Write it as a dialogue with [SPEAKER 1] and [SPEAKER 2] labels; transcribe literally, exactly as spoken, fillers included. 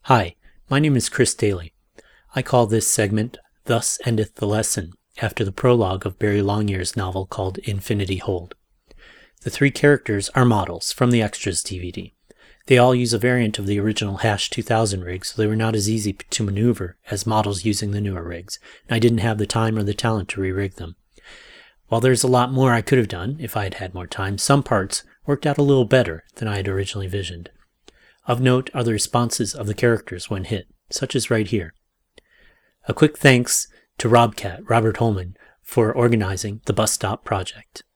[SPEAKER 1] Hi, my name is Chris Daly. I call this segment Thus Endeth the Lesson, after the prologue of Barry Longyear's novel called Infinity Hold. The three characters are models from the Extras D V D. They all use a variant of the original Hash two thousand rig, so they were not as easy to maneuver as models using the newer rigs, and I didn't have the time or the talent to re-rig them. While there's a lot more I could have done if I had had more time, some parts worked out a little better than I had originally visioned. Of note are the responses of the characters when hit, such as right here. A quick thanks to Robcat, Robert Holman, for organizing the bus stop project.